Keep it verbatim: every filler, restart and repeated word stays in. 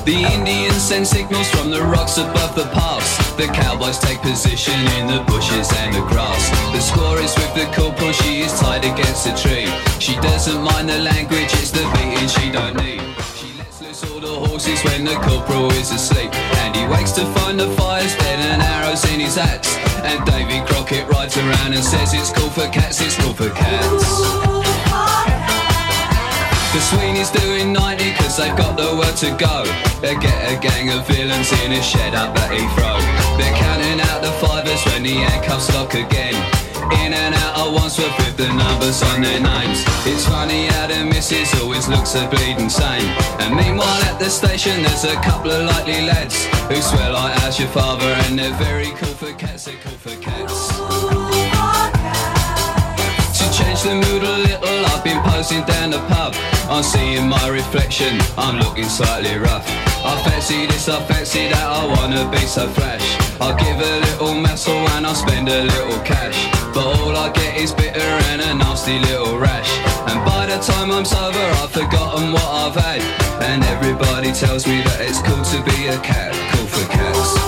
The Indians send signals from the rocks above the pass. The cowboys take position in the bushes and the grass. The squaw is with the corporal, she is tied against a tree. She doesn't mind the language, it's the beating she don't need. She lets loose all the horses when the corporal is asleep. And he wakes to find the fire's dead and arrows in his axe. And Davy Crockett rides around and says it's cool for cats, it's cool for cats. The Sweeney's doing ninety cause they've got the word to go. They get a gang of villains in a shed up at Heathrow. They're counting out the fivers when the handcuffs lock again. In and out of Wandsworth with the numbers on their names. It's funny how the missus always looks a bleeding sane. And meanwhile at the station there's a couple of likely lads who swear like how's your father, and they're very cool for cats, they're cool for cats. Change the mood a little, I've been posing down the pub. I'm seeing my reflection, I'm looking slightly rough. I fancy this, I fancy that, I wanna be so flash. I'll give a little muscle and I'll spend a little cash. But all I get is bitter and a nasty little rash. And by the time I'm sober I've forgotten what I've had. And everybody tells me that it's cool to be a cat, cool for cats.